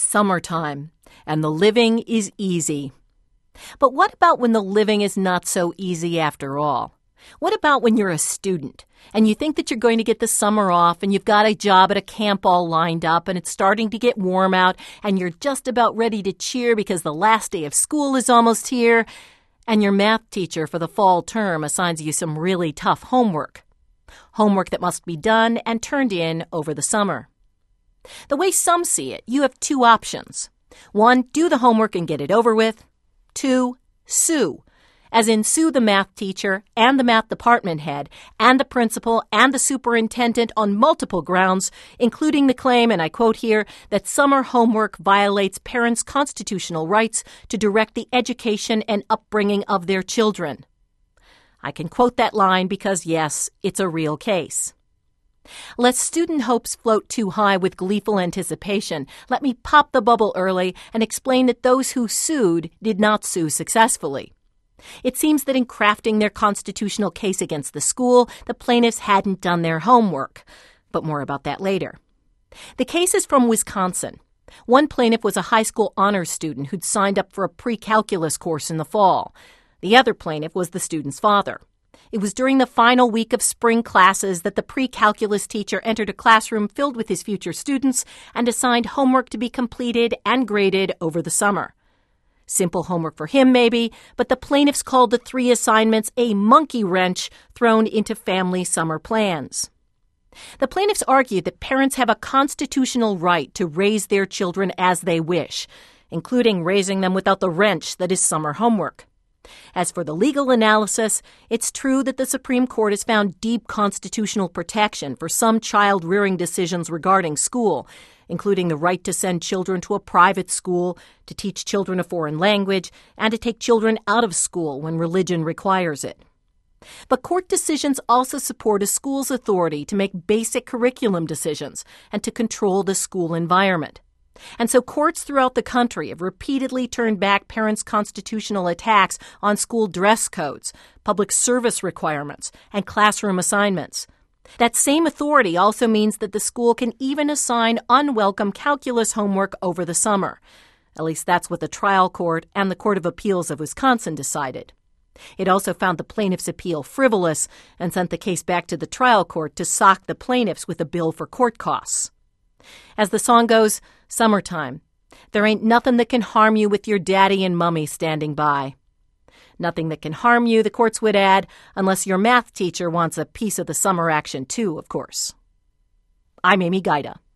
Summertime, and the living is easy. But what about when the living is not so easy after all? What about when you're a student and you think that you're going to get the summer off and you've got a job at a camp all lined up and it's starting to get warm out and you're just about ready to cheer because the last day of school is almost here and your math teacher for the fall term assigns you some really tough homework? Homework that must be done and turned in over the summer. The way some see it, you have two options. 1, do the homework and get it over with. 2, sue, as in sue the math teacher and the math department head and the principal and the superintendent on multiple grounds, including the claim, and I quote here, that summer homework violates parents' constitutional rights to direct the education and upbringing of their children. I can quote that line because, yes, it's a real case. Lest student hopes float too high with gleeful anticipation, let me pop the bubble early and explain that those who sued did not sue successfully. It seems that in crafting their constitutional case against the school, the plaintiffs hadn't done their homework. But more about that later. The case is from Wisconsin. One plaintiff was a high school honors student who'd signed up for a pre-calculus course in the fall. The other plaintiff was the student's father. It was during the final week of spring classes that the pre-calculus teacher entered a classroom filled with his future students and assigned homework to be completed and graded over the summer. Simple homework for him, maybe, but the plaintiffs called the 3 assignments a monkey wrench thrown into family summer plans. The plaintiffs argued that parents have a constitutional right to raise their children as they wish, including raising them without the wrench that is summer homework. As for the legal analysis, it's true that the Supreme Court has found deep constitutional protection for some child-rearing decisions regarding school, including the right to send children to a private school, to teach children a foreign language, and to take children out of school when religion requires it. But court decisions also support a school's authority to make basic curriculum decisions and to control the school environment. And so courts throughout the country have repeatedly turned back parents' constitutional attacks on school dress codes, public service requirements, and classroom assignments. That same authority also means that the school can even assign unwelcome calculus homework over the summer. At least that's what the trial court and the Court of Appeals of Wisconsin decided. It also found the plaintiff's appeal frivolous and sent the case back to the trial court to sock the plaintiffs with a bill for court costs. As the song goes, summertime. There ain't nothing that can harm you with your daddy and mummy standing by. Nothing that can harm you, the courts would add, unless your math teacher wants a piece of the summer action too, of course. I'm Amy Gaida.